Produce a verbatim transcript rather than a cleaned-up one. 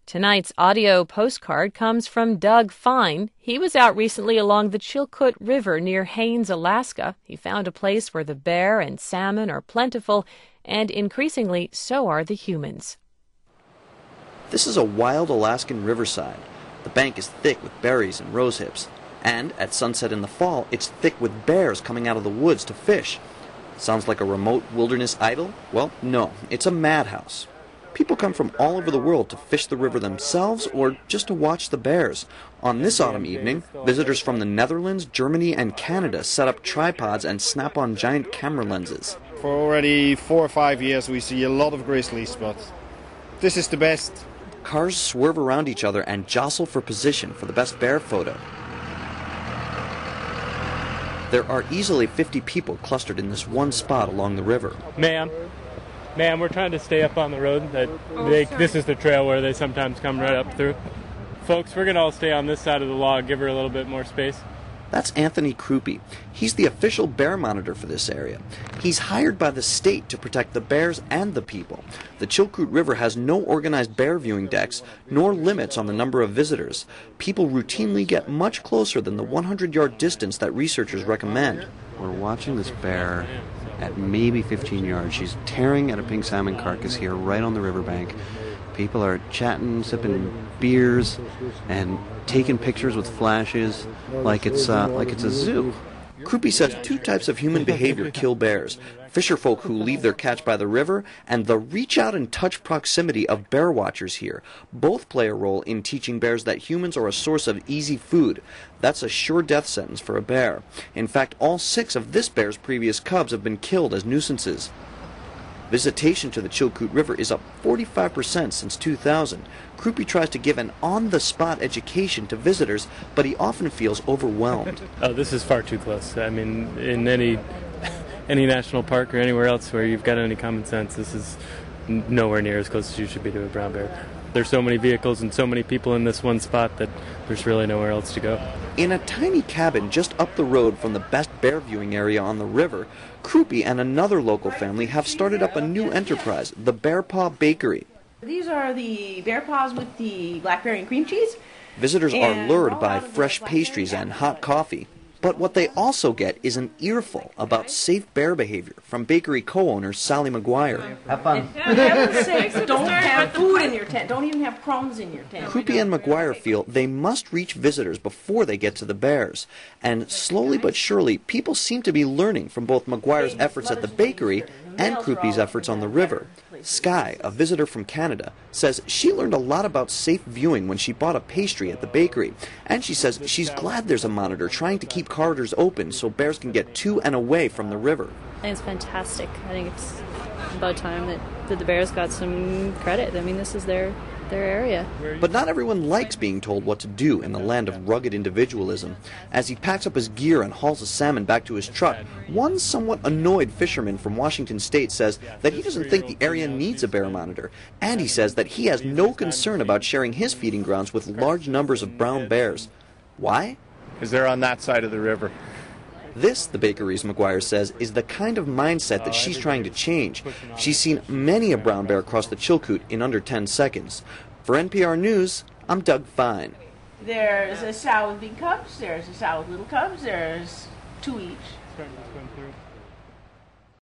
Tonight's audio postcard comes from Doug Fine. He was out recently along the Chilkoot River near Haines, Alaska. He found a place where the bear and salmon are plentiful, and increasingly so are the humans. This is a wild Alaskan riverside. The bank is thick with berries and rosehips. And at sunset in the fall, it's thick with bears coming out of the woods to fish. Sounds like a remote wilderness idyll? Well, no, it's a madhouse. People come from all over the world to fish the river themselves or just to watch the bears. On this autumn evening, visitors from the Netherlands, Germany, and Canada set up tripods and snap on giant camera lenses. For already four or five years, we see a lot of grizzly spots. This is the best. Cars swerve around each other and jostle for position for the best bear photo. There are easily fifty people clustered in this one spot along the river. Ma'am, ma'am, we're trying to stay up on the road. That they, this is the trail where they sometimes come right up through. Folks, we're going to all stay on this side of the log, give her a little bit more space. That's Anthony Krupe. He's the official bear monitor for this area. He's hired by the state to protect the bears and the people. The Chilkoot River has no organized bear viewing decks, nor limits on the number of visitors. People routinely get much closer than the one hundred yard distance that researchers recommend. We're watching this bear at maybe fifteen yards. She's tearing at a pink salmon carcass here right on the riverbank. People are chatting, sipping beers, and taking pictures with flashes like it's uh, like it's a zoo. Krupe says two types of human behavior kill bears: fisherfolk who leave their catch by the river, and the reach out and touch proximity of bear watchers here. Both play a role in teaching bears that humans are a source of easy food. That's a sure death sentence for a bear. In fact, all six of this bear's previous cubs have been killed as nuisances. Visitation to the Chilkoot River is up forty-five percent since two thousand. Krupe tries to give an on-the-spot education to visitors, but he often feels overwhelmed. Oh, this is far too close. I mean, in any any national park or anywhere else where you've got any common sense, this is n- nowhere near as close as you should be to a brown bear. There's so many vehicles and so many people in this one spot that there's really nowhere else to go. In a tiny cabin just up the road from the best bear viewing area on the river, Krupe and another local family have started up a new enterprise, the Bear Paw Bakery. These are the bear paws with the blackberry and cream cheese. Visitors are lured by fresh pastries and hot coffee. But what they also get is an earful about safe bear behavior from bakery co-owner Sally McGuire. Have fun. For heaven's sake, don't have food in your tent. Don't even have crumbs in your tent. Krupe and McGuire feel they must reach visitors before they get to the bears. And slowly but surely, people seem to be learning from both McGuire's efforts at the bakery and Krupe's efforts on the river. Sky, a visitor from Canada, says she learned a lot about safe viewing when she bought a pastry at the bakery. And she says she's glad there's a monitor trying to keep corridors open so bears can get to and away from the river. I think it's fantastic. I think it's about time that, that the bears got some credit. I mean, this is their their area. But not everyone likes being told what to do in the land of rugged individualism. As he packs up his gear and hauls the salmon back to his truck, one somewhat annoyed fisherman from Washington State says that he doesn't think the area needs a bear monitor, and he says that he has no concern about sharing his feeding grounds with large numbers of brown bears. Why? Because they're on that side of the river. This, the bakery's McGuire says, is the kind of mindset that she's trying to change. She's seen many a brown bear cross the Chilkoot in under ten seconds. For N P R News, I'm Doug Fine. There's a sow with big cubs, there's a sow with little cubs, there's two each.